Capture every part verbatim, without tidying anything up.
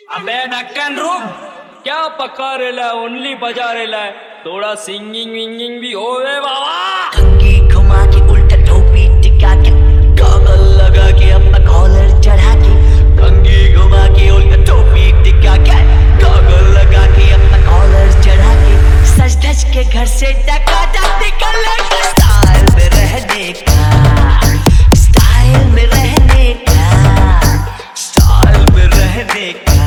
अबे नक्कन रुक, क्या पका रेला ओनली बजा रेला है, थोड़ा सिंगिंग विंगिंग भी होवे बाबा। कंघी घुमा के उल्टा टोपी टिका के गॉगल लगा के अपना कॉलर चढ़ा के, कंघी घुमा के उल्टा टोपी टिका के गॉगल लगा के अपना कॉलर चढ़ा के, सज धज के घर से टकाटक निकलने का, स्टाइल में रहने का, स्टाइल में रहने का, स्टाइल में रहने का,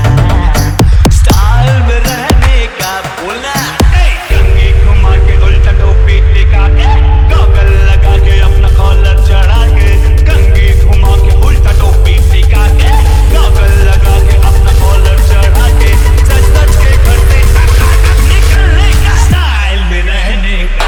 स्टाइल में रहने का। बोलना कंघी घुमा के उल्टा टोपी टिका के गॉगल लगा के अपना कॉलर चढ़ा के, कंघी घुमा के उल्टा टोपी टिका के गॉगल लगा के अपना कॉलर चढ़ा के, सच सच के घर से टकाटक निकलने का, स्टाइल में रहने का।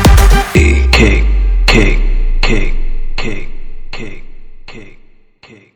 Cake, cake, cake, cake, cake, cake.